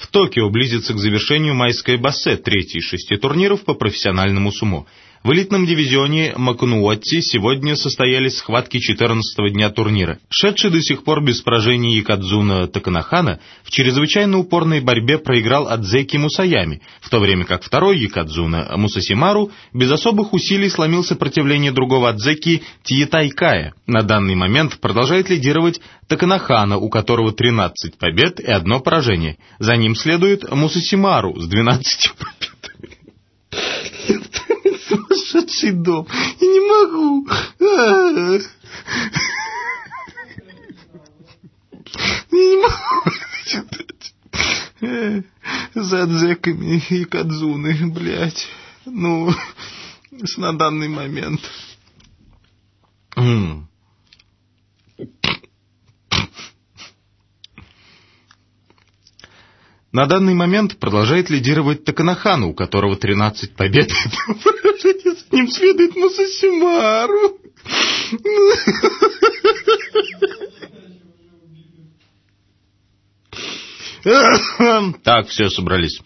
В Токио близится к завершению майское бассе, третий из 6 турниров по профессиональному сумо. В элитном дивизионе Макунуотти сегодня состоялись схватки 14-го дня турнира. Шедший до сих пор без поражений Якадзуна Таканахана в чрезвычайно упорной борьбе проиграл Адзеки Мусаями, в то время как второй Якадзуна Мусасимару без особых усилий сломил сопротивление другого Адзеки Тиетайкая. На данный момент продолжает лидировать Таканахана, у которого 13 побед и 1 поражение. За ним следует Мусасимару с 12 победами. Сумасшедший дом. Я не могу. Я не могу. За Адзеками и Кадзуны, блядь. Ну, на данный момент. На данный момент продолжает лидировать Таканахана, у которого 13 побед. С ним следует Мусасимару. Так, все, собрались.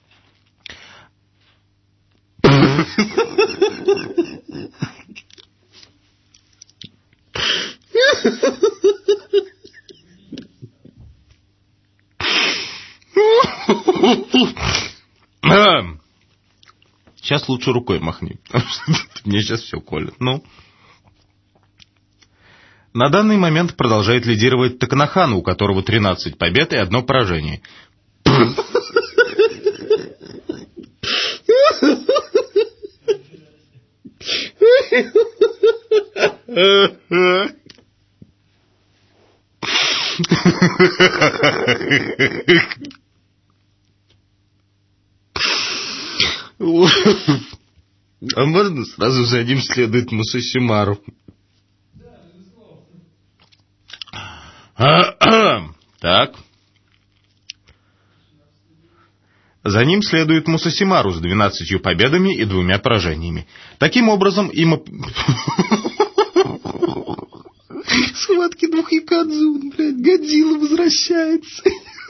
Сейчас лучше рукой махни, потому что мне сейчас все колет. Ну. На данный момент продолжает лидировать Таканахана, у которого 13 побед и 1 поражение. А можно сразу за ним следует Мусасимару? Так. За ним следует Мусасимару с 12 победами и 2 поражениями. Таким образом, им... Схватки 2 Якадзун, блядь, Годзилла возвращается.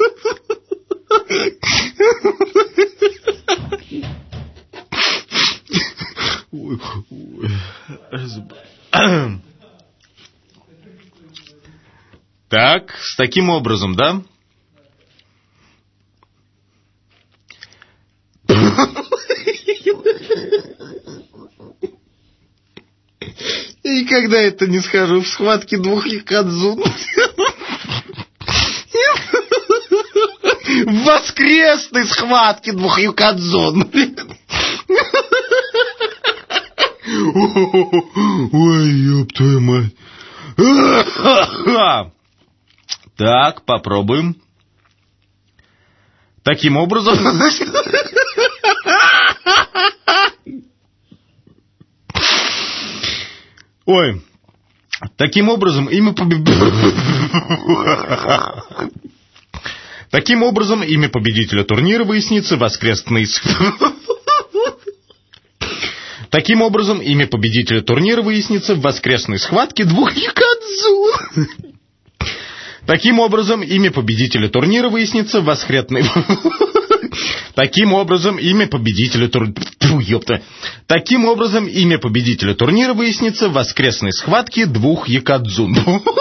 Так, с таким образом, да? Я никогда это не схожу в схватке 2 Якадзун. В воскресной схватке 2 Якадзун. Ой, ёб твою мать. Так, попробуем. Таким образом... Ой. Таким образом, имя победителя турнира выяснится в воскресной... Таким образом, имя победителя турнира выяснится в воскресной схватке 2 Якадзун. Таким образом, имя победителя турнира выяснится в воскресной... Таким образом, имя победителя Таким образом, имя победителя турнира выяснится в воскресной схватке 2 Якадзун.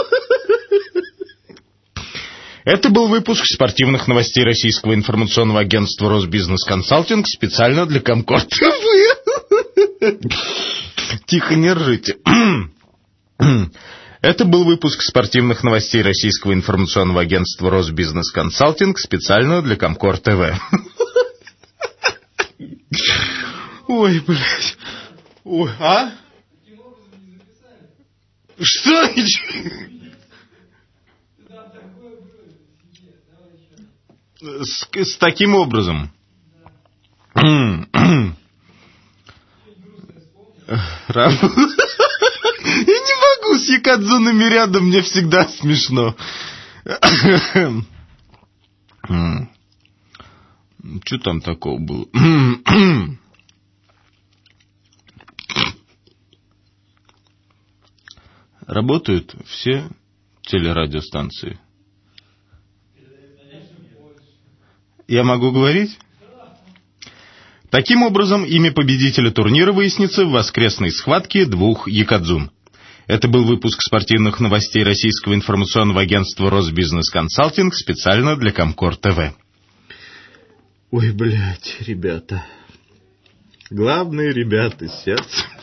Это был выпуск спортивных новостей российского информационного агентства «Росбизнес Консалтинг» специально для Комкор ТВ. Тихо, не ржите. Это был выпуск спортивных новостей российского информационного агентства «Росбизнес Консалтинг» специально для Комкор ТВ. Ой, блядь. Ой, а? Что? С таким образом. Я не могу с Якадзунами рядом, мне всегда смешно. Что там такого было? Работают все телерадиостанции. Я могу говорить? Таким образом, имя победителя турнира выяснится в воскресной схватке двух якадзун. Это был выпуск спортивных новостей российского информационного агентства «Росбизнес Консалтинг» специально для Комкор ТВ. Ой, блядь, ребята. Главные ребята, сердце.